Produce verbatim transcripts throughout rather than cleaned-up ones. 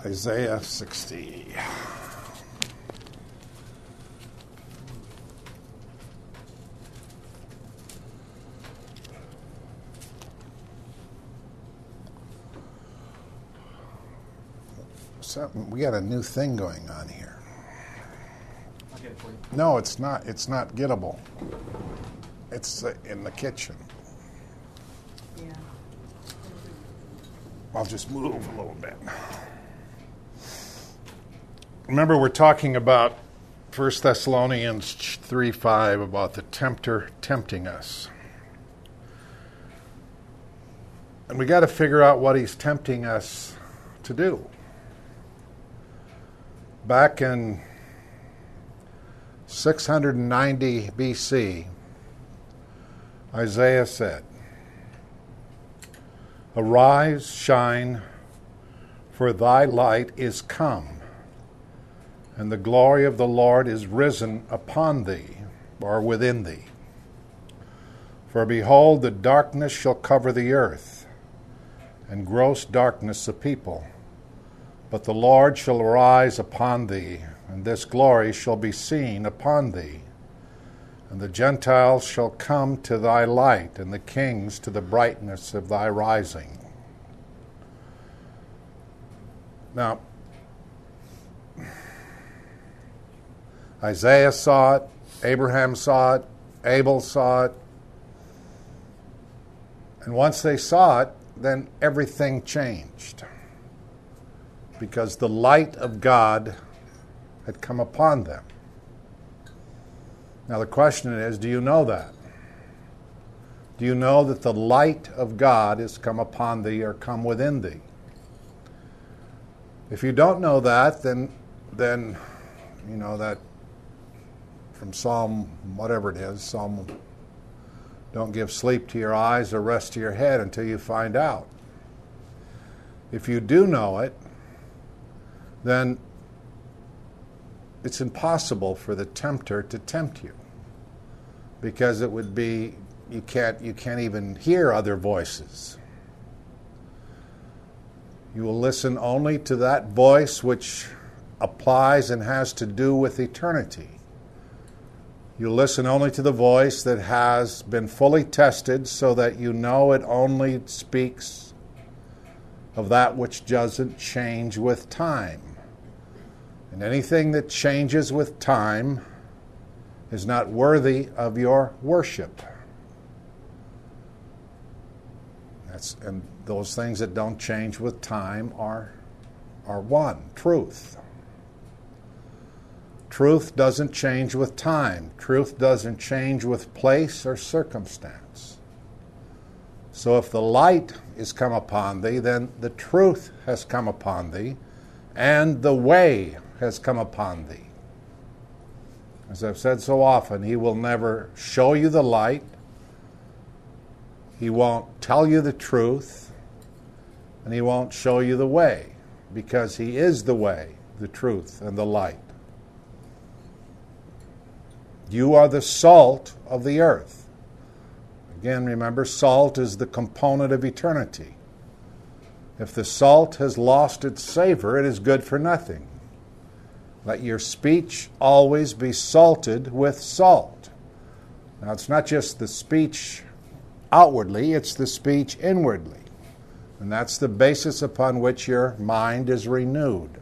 Isaiah sixty. Something, we got a new thing going on here. I'll get it for you. No, it's not. It's not gettable. It's uh, in the kitchen. Yeah. I'll just move a little bit. Remember, we're talking about First Thessalonians three five, about the tempter tempting us. And we got to figure out what he's tempting us to do. Back in six hundred ninety B C, Isaiah said, "Arise, shine, for thy light is come, and the glory of the Lord is risen upon thee," or within thee. "For behold, the darkness shall cover the earth, and gross darkness the people. But the Lord shall arise upon thee, and this glory shall be seen upon thee. And the Gentiles shall come to thy light, and the kings to the brightness of thy rising." Now, Isaiah saw it, Abraham saw it, Abel saw it. And once they saw it, then everything changed. Because the light of God had come upon them. Now the question is, do you know that? Do you know that the light of God is come upon thee or come within thee? If you don't know that, then, then you know that from Psalm, whatever it is, Psalm, don't give sleep to your eyes or rest to your head until you find out. If you do know it, then it's impossible for the tempter to tempt you, because it would be, you can't you can't even hear other voices. You will listen only to that voice which applies and has to do with eternity. You listen only to the voice that has been fully tested, so that you know it only speaks of that which doesn't change with time. And anything that changes with time is not worthy of your worship. That's, and those things that don't change with time are, are one, truth. Truth doesn't change with time. Truth doesn't change with place or circumstance. So if the light is come upon thee, then the truth has come upon thee, and the way has come upon thee. As I've said so often, he will never show you the light. He won't tell you the truth, and he won't show you the way, because he is the way, the truth, and the light. You are the salt of the earth. Again, remember, salt is the component of eternity. If the salt has lost its savor, it is good for nothing. Let your speech always be salted with salt. Now, it's not just the speech outwardly, it's the speech inwardly. And that's the basis upon which your mind is renewed.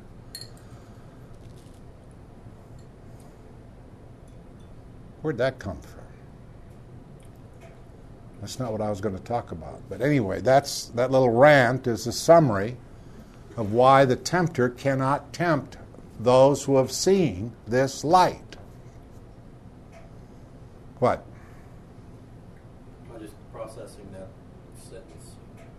Where'd that come from? That's not what I was going to talk about. But anyway, that's that little rant is a summary of why the tempter cannot tempt those who have seen this light. What? I'm just processing that sentence.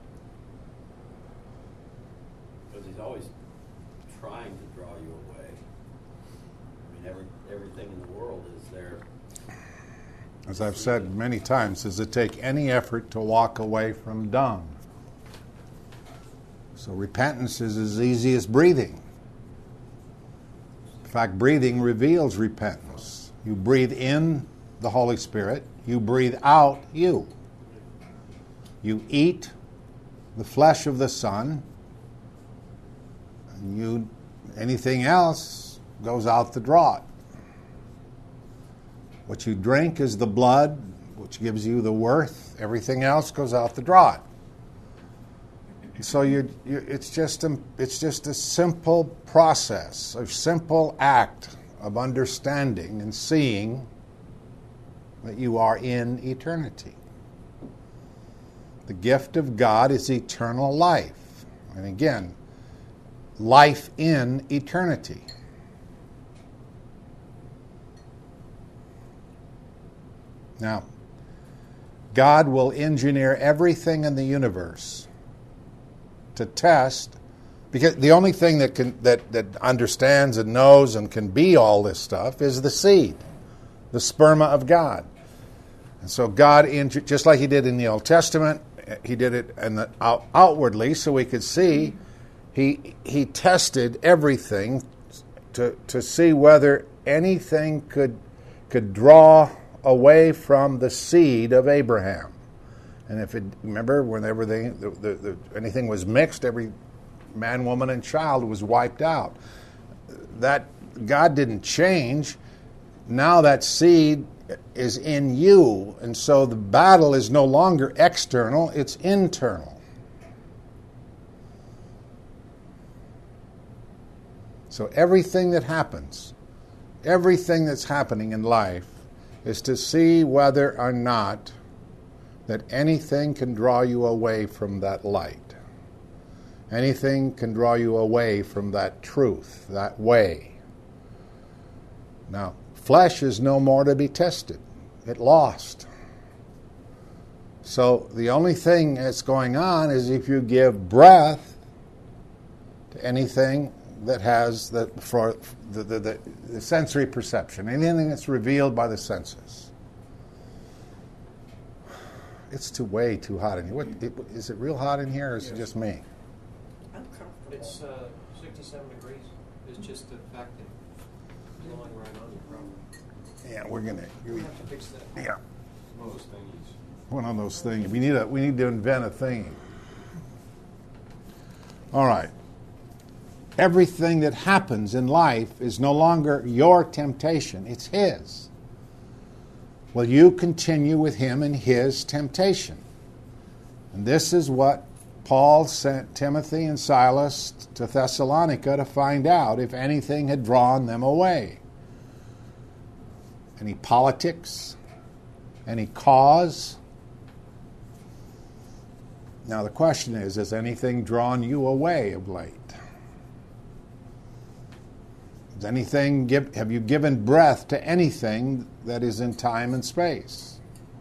Because he's always trying to draw you away. I mean, every, everything in the world is there. As I've said many times, does it take any effort to walk away from dung? So repentance is as easy as breathing. In fact, breathing reveals repentance. You breathe in the Holy Spirit, you breathe out you. You eat the flesh of the Son, and you Anything else goes out the draught. What you drink is the blood, which gives you the worth. Everything else goes out the draught. So you, you, it's just a, it's just a simple process, a simple act of understanding and seeing that you are in eternity. The gift of God is eternal life. And again, life in eternity. Now, God will engineer everything in the universe to test, because the only thing that can that, that understands and knows and can be all this stuff is the seed, the sperma of God. And so God, just like He did in the Old Testament, He did it in the, out, outwardly, so we could see. He He tested everything to to see whether anything could could draw away from the seed of Abraham. And if it, remember, whenever they, the, the, the, anything was mixed, every man, woman, and child was wiped out. That God didn't change. Now that seed is in you, and so the battle is no longer external, it's internal. So everything that happens, everything that's happening in life is to see whether or not that anything can draw you away from that light. Anything can draw you away from that truth, that way. Now, flesh is no more to be tested. It lost. So the only thing that's going on is if you give breath to anything that has the, for the, the, the, the sensory perception, anything that's revealed by the senses. It's too way too hot in here. What, it, is it real hot in here, or is yes. it just me? I'm comfortable. It's uh, sixty-seven degrees. It's just the fact that it's blowing right on you, probably. Yeah, we're gonna. We, we have to fix that. Yeah. One of those thingies. One of those things. We need a. We need to invent a thing. All right. Everything that happens in life is no longer your temptation; it's His. Will you continue with Him in His temptation? And this is what Paul sent Timothy and Silas to Thessalonica to find out if anything had drawn them away. Any politics? Any cause? Now the question is, has anything drawn you away of late? Has anything give, have you given breath to anything that is in time and space?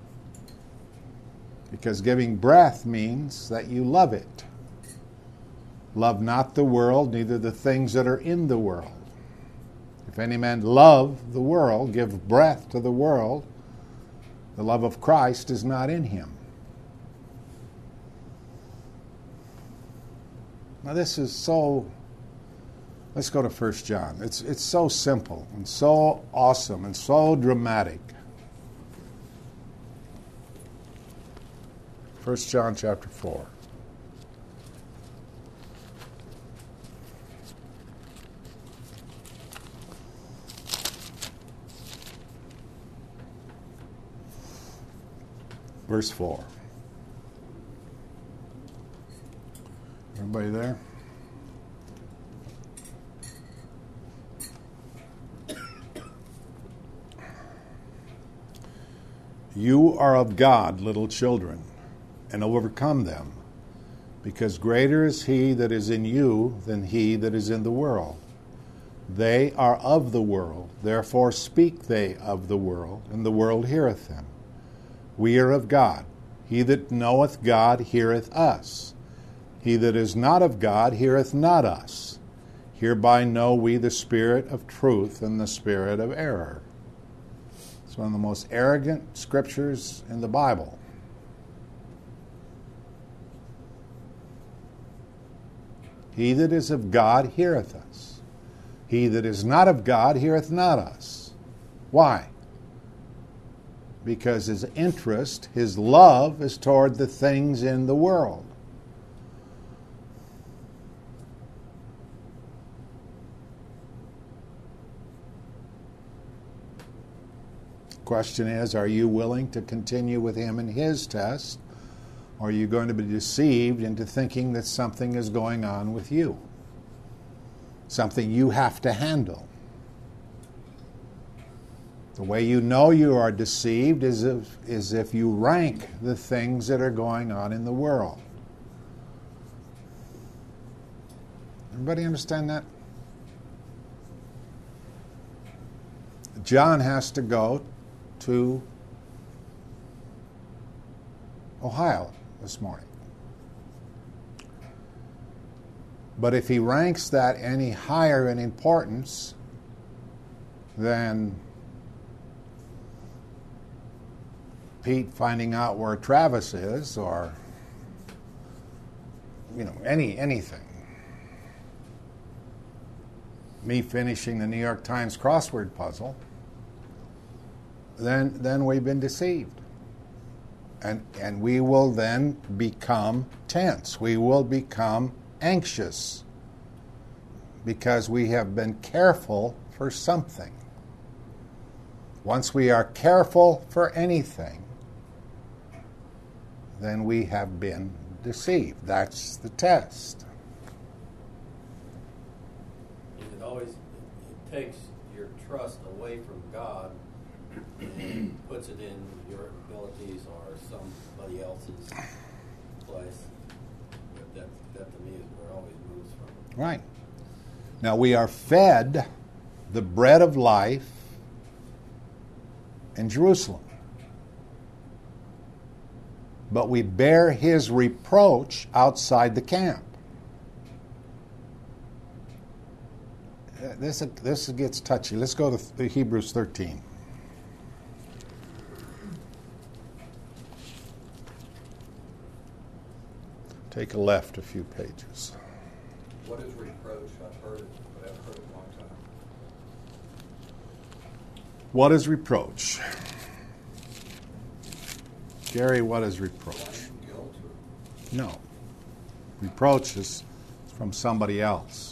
Because giving breath means that you love it. Love not the world, neither the things that are in the world. If any man love the world, give breath to the world, the love of Christ is not in him. Now this is so... Let's go to First John. It's it's so simple and so awesome and so dramatic. First John chapter four. Verse four. Everybody there? You are of God, little children, and overcome them, because greater is He that is in you than he that is in the world. They are of the world, therefore speak they of the world, and the world heareth them. We are of God. He that knoweth God heareth us. He that is not of God heareth not us. Hereby know we the spirit of truth and the spirit of error. It's one of the most arrogant scriptures in the Bible. He that is of God heareth us. He that is not of God heareth not us. Why? Because his interest, his love, is toward the things in the world. question is, are you willing to continue with him in his test? Or are you going to be deceived into thinking that something is going on with you? Something you have to handle. The way you know you are deceived is if, is if you rank the things that are going on in the world. Everybody understand that? John has to go to Ohio this morning. But if he ranks that any higher in importance than Pete finding out where Travis is, or you know, any anything, me finishing the New York Times crossword puzzle, then then we've been deceived. And and we will then become tense. We will become anxious because we have been careful for something. Once we are careful for anything, then we have been deceived. That's the test. It always it takes your trust away from God and puts it in your abilities or somebody else's place. But that, that to me is where it always moves from. Right. Now we are fed the bread of life in Jerusalem. But we bear his reproach outside the camp. This, this gets touchy. Let's go to Hebrews thirteen. Take a left a few pages. What is reproach? I've heard it, but I've heard it a long time. What is reproach? Gary, what is reproach? Guilt or No. Reproach is from somebody else.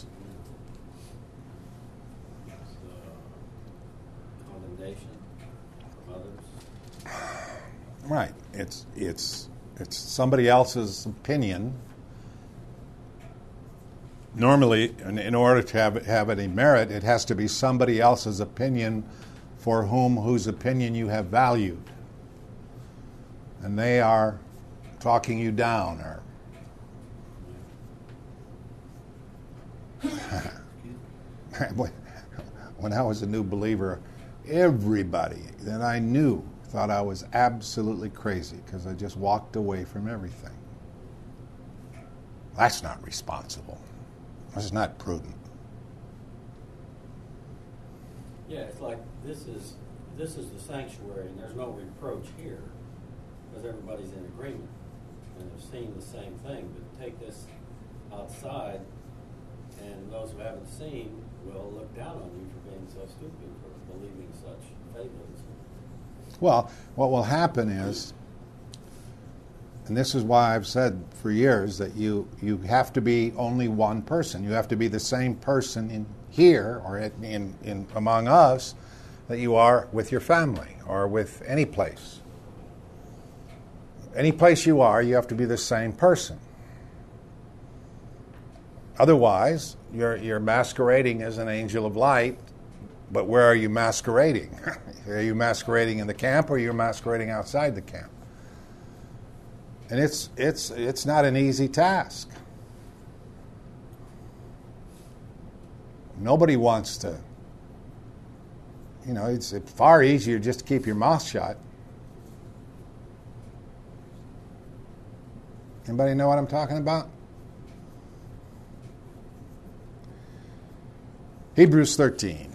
It's uh, condemnation from others. Right. It's it's it's somebody else's opinion. Normally, in, in order to have have any merit, it has to be somebody else's opinion for whom whose opinion you have valued. And they are talking you down, or when I was a new believer, everybody that I knew thought I was absolutely crazy because I just walked away from everything. That's not responsible. That's not prudent. Yeah, it's like this is this is the sanctuary, and there's no reproach here because everybody's in agreement and they're seeing the same thing. But take this outside, and those who haven't seen will look down on you for being so stupid, for believing such fables. Well, what will happen is, and this is why I've said for years that you, you have to be only one person. You have to be the same person in here or in, in, in among us that you are with your family or with any place. Any place you are, you have to be the same person. Otherwise, you're, you're masquerading as an angel of light, but where are you masquerading? Are you masquerading in the camp or are you masquerading outside the camp? And it's it's it's not an easy task. Nobody wants to, you know, it's far easier just to keep your mouth shut. Anybody know what I'm talking about? Hebrews thirteen.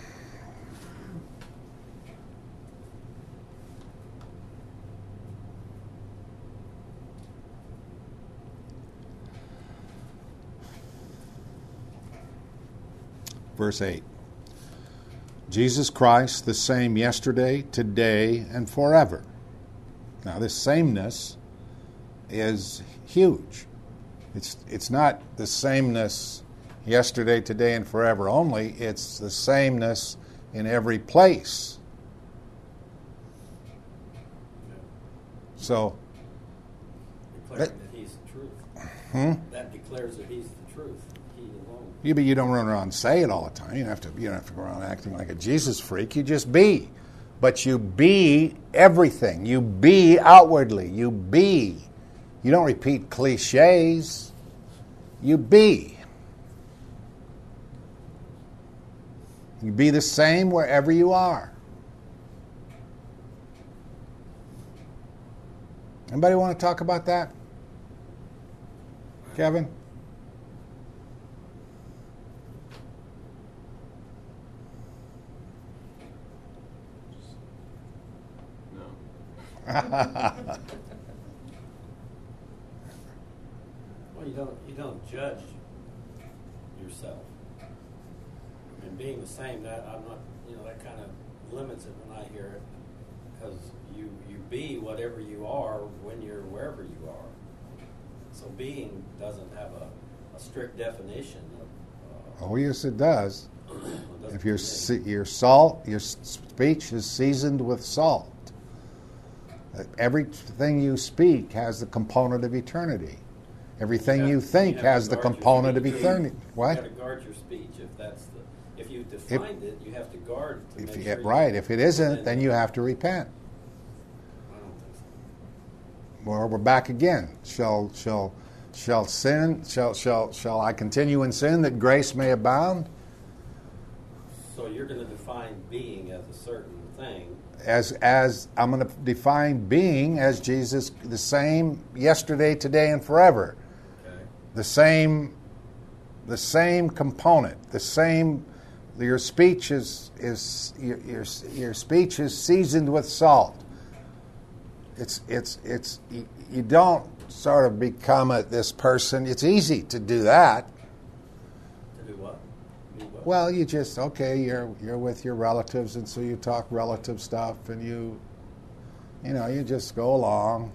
Verse eight. Jesus Christ, the same yesterday, today, and forever. Now, this sameness is huge. It's it's not the sameness yesterday, today, and forever only. It's the sameness in every place. So, Declaring That- that he's the truth. hmm? That declares that he's the truth. He alone. You, but you don't run around and say it all the time. You don't have to. You don't have to go around acting like a Jesus freak. You just be, but you be everything. You be outwardly. You be. You don't repeat cliches. You be. You be the same wherever you are. Anybody want to talk about that? Kevin? No. Well, you don't you don't judge yourself. And being the same, that I'm not, you know, that kind of limits it when I hear it, because you you be whatever you are when you're wherever you are. So being doesn't have a, a strict definition of. Uh, Oh, yes, it does. it doesn't If your to me. se- your salt, your s- speech is seasoned with salt. Uh, Everything you speak has the component of eternity. Everything you have- think have to has the guard your component of speech. eternity. You What? got to guard your speech if that's the. If you defined it, you have to guard. To If make you sure get right, if it isn't, then- then you have to repent. I don't think so. Well, we're back again. Shall shall shall sin? Shall shall shall I continue in sin that grace may abound? So you're going to define being as a certain thing. As as I'm going to define being as Jesus, the same yesterday, today, and forever. Okay. The same, the same component, the same. Your speech is is your your, your speech is seasoned with salt. It's it's it's you, you don't sort of become a, this person. It's easy to do that. To do what? Do what? Well, you just okay. You're you're with your relatives, and so you talk relative stuff, and you, you know, you just go along.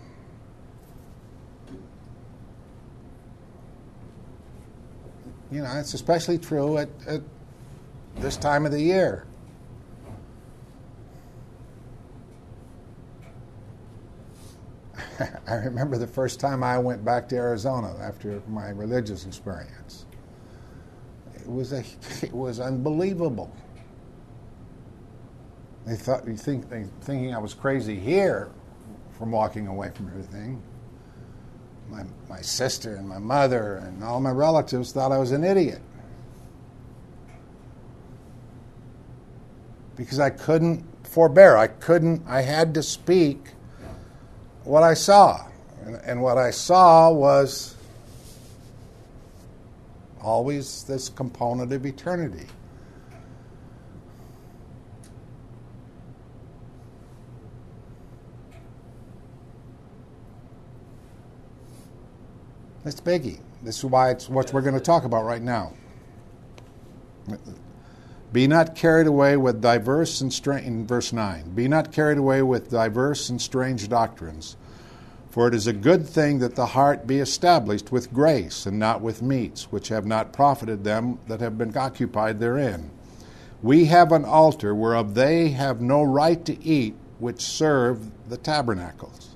You know, it's especially true at, at this time of the year. I remember the first time I went back to Arizona after my religious experience. It was a, it was unbelievable. They thought, you think, they thinking I was crazy here from walking away from everything. My my sister and my mother and all my relatives thought I was an idiot because I couldn't forbear. I couldn't. I had to speak what I saw, and, and what I saw was always this component of eternity. It's biggie. This is why it's what we're going to talk about right now. Be not carried away with diverse and strange, in verse nine, be not carried away with diverse and strange doctrines, for it is a good thing that the heart be established with grace, and not with meats, which have not profited them that have been occupied therein. We have an altar whereof they have no right to eat, which serve the tabernacles.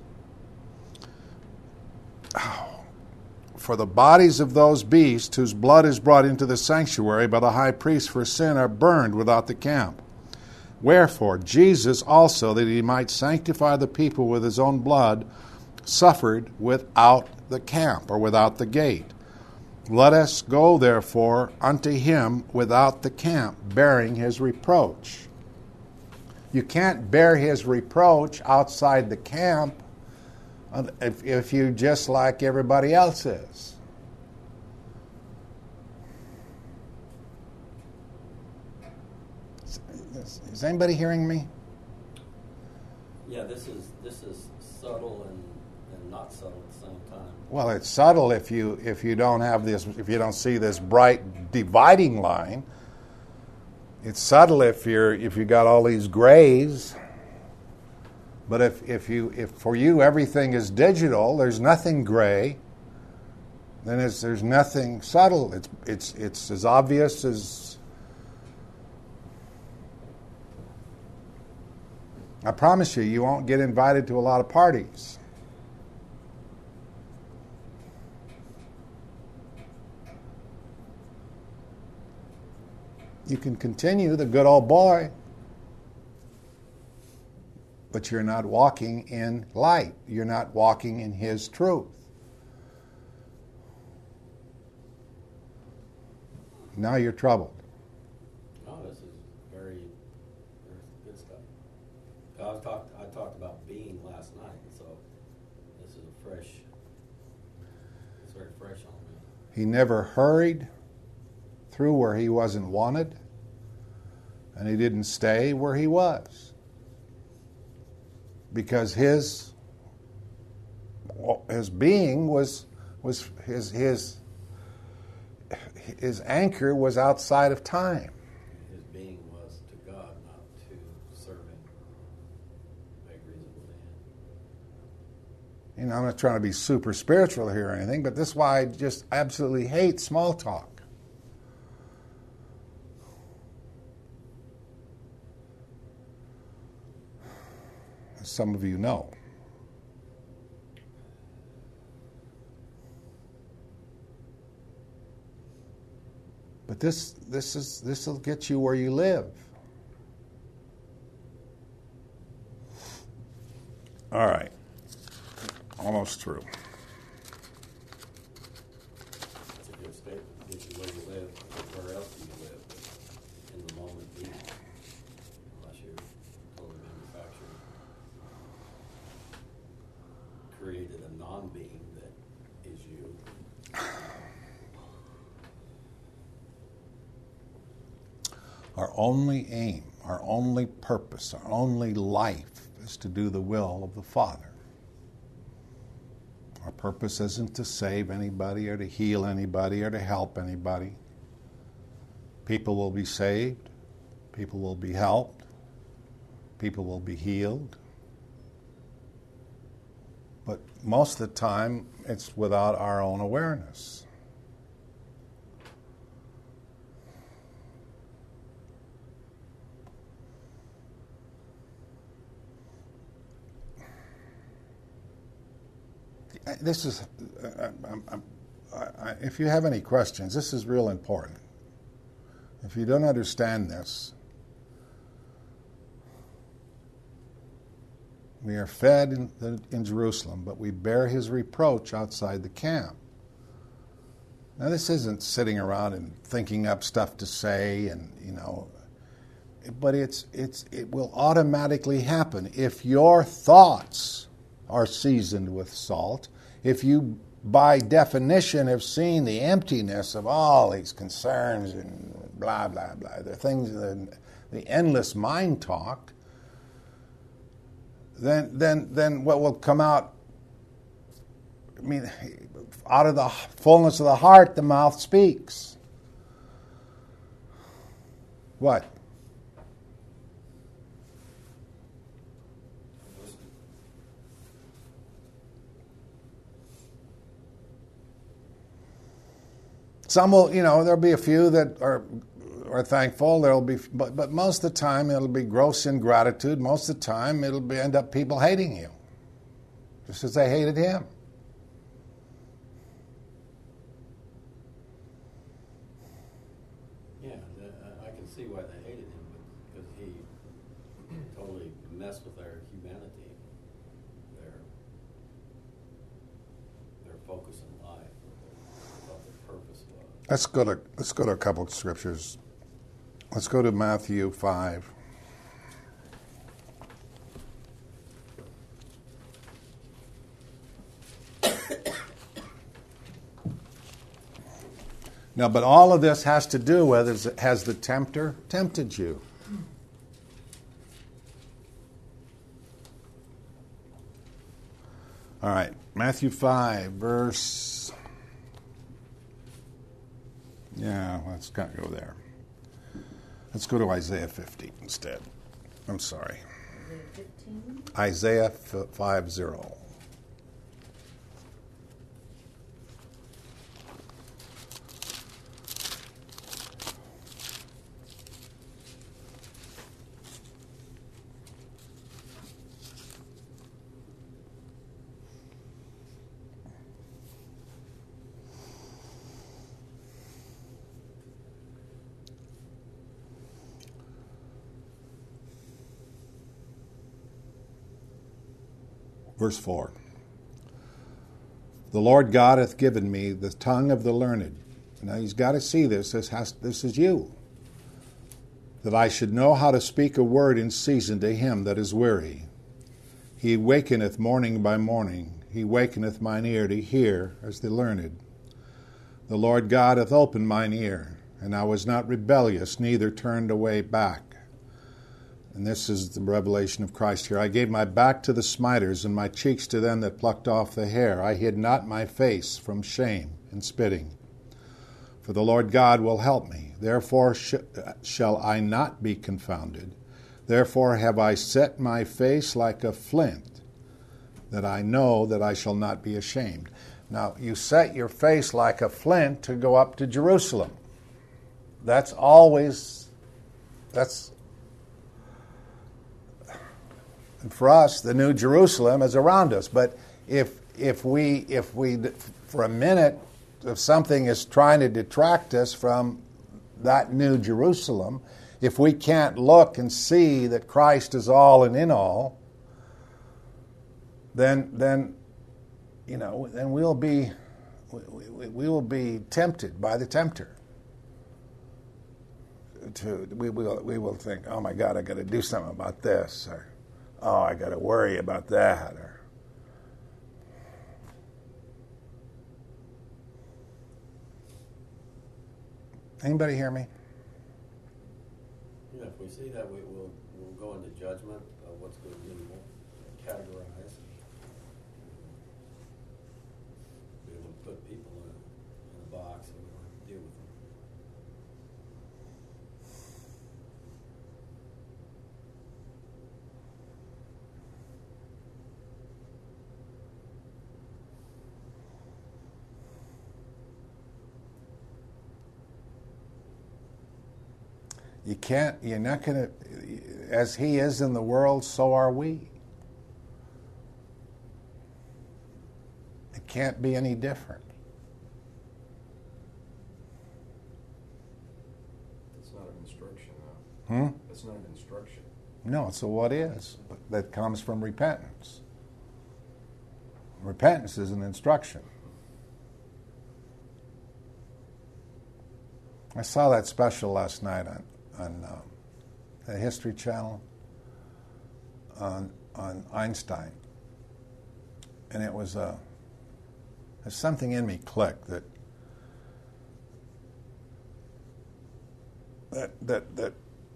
Oh. For the bodies of those beasts whose blood is brought into the sanctuary by the high priest for sin are burned without the camp. Wherefore Jesus also, that he might sanctify the people with his own blood, suffered without the camp, or without the gate. Let us go therefore unto him without the camp, bearing his reproach. You can't bear his reproach outside the camp if, if you just like everybody else is. Is, is anybody hearing me? Yeah, this is this is subtle and, and not subtle at the same time. Well, it's subtle if you if you don't have this if you don't see this bright dividing line. It's subtle if you're if you got all these grays. But if, if you if for you everything is digital, there's nothing gray. Then it's, there's nothing subtle. It's it's it's as obvious as. I promise you, you won't get invited to a lot of parties. You can continue the good old boy, but you're not walking in light. You're not walking in His truth. Now you're troubled. Oh, this is very, very good stuff. I was talked. I talked about being last night, so this is a fresh. It's very fresh on me. He never hurried through where he wasn't wanted, and he didn't stay where he was, because his his being was was his his his anchor was outside of time. His being was to God, not to serving vagaries of the land. You know, I'm not trying to be super spiritual here or anything, but this is why I just absolutely hate small talk. As some of you know. But this this is this will get you where you live. All right. Almost through. That's a good statement. Get you where you live. Where else do you live? But in the moment being, unless you're totally manufactured, created a non-being that is you. Our only aim, our only purpose, our only life is to do the will of the Father. Our purpose isn't to save anybody or to heal anybody or to help anybody. People will be saved. People will be helped. People will be healed. But most of the time, it's without our own awareness. This is, uh, I, I, I, if you have any questions, this is real important. If you don't understand this, we are fed in, the, in Jerusalem, but we bear His reproach outside the camp. Now, this isn't sitting around and thinking up stuff to say, and you know, but it's it's it will automatically happen if your thoughts are seasoned with salt. If you, by definition, have seen the emptiness of all these concerns and blah, blah, blah, the things, the, the endless mind talk, then, then, then what will come out, I mean, out of the fullness of the heart, the mouth speaks. What? Some will, you know, there'll be a few that are are thankful. There'll be, but but most of the time it'll be gross ingratitude. Most of the time it'll be end up people hating you, just as they hated him. Yeah, I can see why they hated him, because he totally messed with their humanity, their their focus in life, what their purpose was. Let's go to let's go to a couple of scriptures. Let's go to Matthew five. Now, but all of this has to do with is, has the tempter tempted you? All right, Matthew five, verse. Yeah, let's kind of go there. Let's go to Isaiah fifty instead. I'm sorry. Isaiah fifteen? Isaiah five zero. Verse four. The Lord God hath given me the tongue of the learned. Now he's got to see this. This, has, this is you. That I should know how to speak a word in season to him that is weary. He wakeneth morning by morning. He wakeneth mine ear to hear as the learned. The Lord God hath opened mine ear, and I was not rebellious, neither turned away back. And this is the revelation of Christ here. I gave my back to the smiters, and my cheeks to them that plucked off the hair. I hid not my face from shame and spitting. For the Lord God will help me. Therefore sh- shall I not be confounded. Therefore have I set my face like a flint, that I know that I shall not be ashamed. Now, you set your face like a flint to go up to Jerusalem. That's always, that's, and for us, the New Jerusalem is around us. But if if we, if we, for a minute, if something is trying to detract us from that New Jerusalem, if we can't look and see that Christ is all and in all, then then you know then we'll be we, we, we will be tempted by the tempter. To we will we will think, oh my God, I got to do something about this, or oh, I got to worry about that, or anybody hear me? Yeah, if we see that, we will we'll go into judgment of what's good and evil, categorize. We will put people in a, in a box and we will have to deal with them. You can't, you're not going to, as he is in the world, so are we. It can't be any different. It's not an instruction, though. Hmm? It's not an instruction. No, it's a what is that comes from repentance. Repentance is an instruction. I saw that special last night on on uh, the History Channel on on Einstein, and it was uh, there's something in me clicked that that that that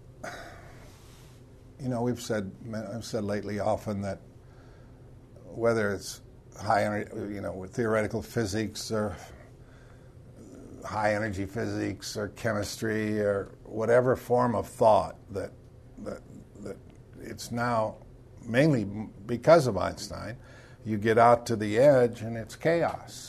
you know we've said I've said lately often that whether it's high energy, you know, with theoretical physics or high energy physics or chemistry or whatever form of thought that that that it's now mainly because of Einstein, you get out to the edge and it's chaos.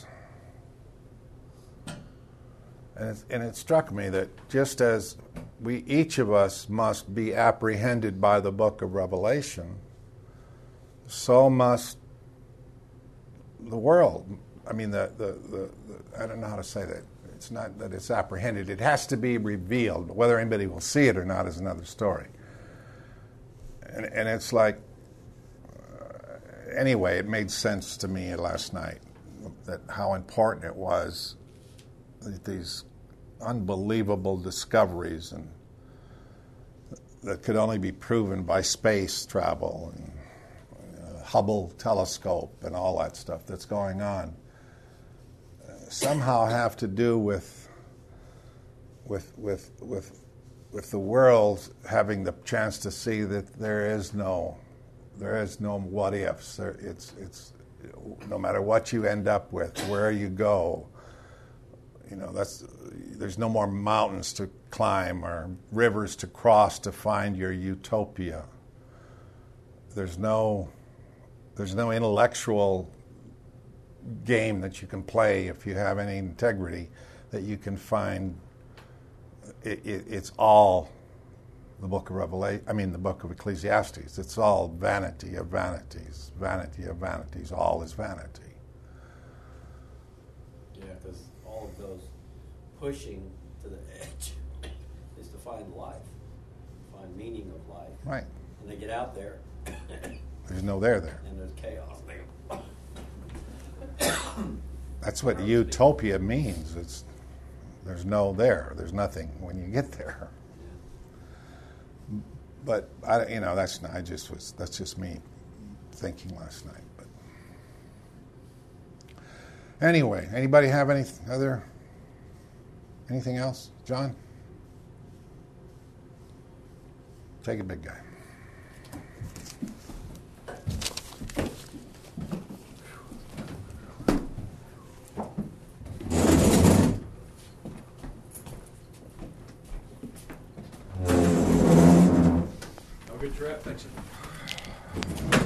And it, and it struck me that just as we each of us must be apprehended by the book of Revelation, so must the world. I mean, the the, the, the I don't know how to say that. It's not that it's apprehended. It has to be revealed. Whether anybody will see it or not is another story. And, and it's like, uh, anyway, it made sense to me last night that how important it was that these unbelievable discoveries and that could only be proven by space travel and uh, Hubble telescope and all that stuff that's going on somehow have to do with with with with with the world having the chance to see that there is no there is no what ifs. There, it's it's no matter what you end up with, where you go, you know, that's there's no more mountains to climb or rivers to cross to find your utopia. There's no there's no intellectual game that you can play if you have any integrity that you can find. It, it, it's all the book of Revelation. I mean, the book of Ecclesiastes. It's all vanity of vanities, vanity of vanities. All is vanity. Yeah, because all of those pushing to the edge is to find life, find meaning of life. Right. And they get out there, There's no there there. and there's chaos there. That's what utopia means. It's there's no there. There's nothing when you get there. But I, you know, that's not, I just was. That's just me thinking last night. But anyway, anybody have any other anything else, John? Take it, big guy. Have a good trip. Thanks.